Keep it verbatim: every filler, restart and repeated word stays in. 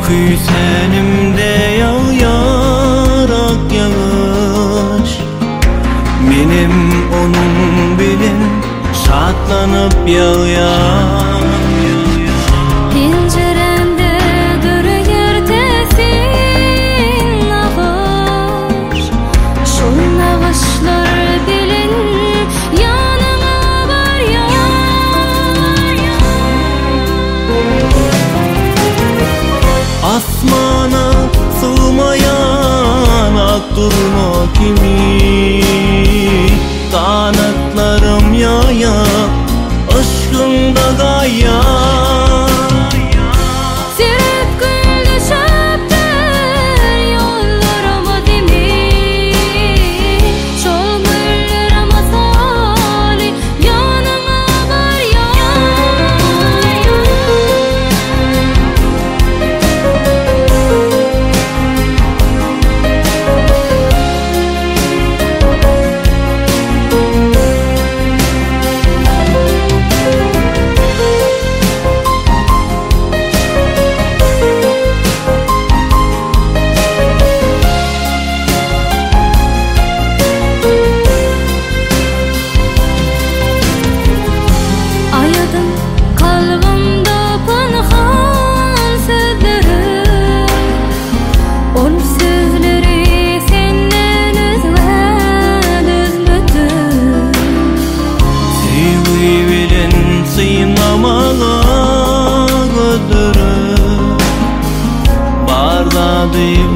Kuysenimde yağyarak yağış, benim onun bilin şatlanıp yağyar. Penceremde duruyor tesin ağaç, şol ağaçlar bilin yanıma var ya. Asmana sığmayan ak durma kimi, kanatlarım yaya aşkında gaya. Sirip güldü şaptır yollarıma demir, şol güllerime sali yanıma var ya. Ayadım kalbimde pınhan sözleri, on sözleri senden özge düzmüdür. Sevgi bilin sıynamağa götürür, barda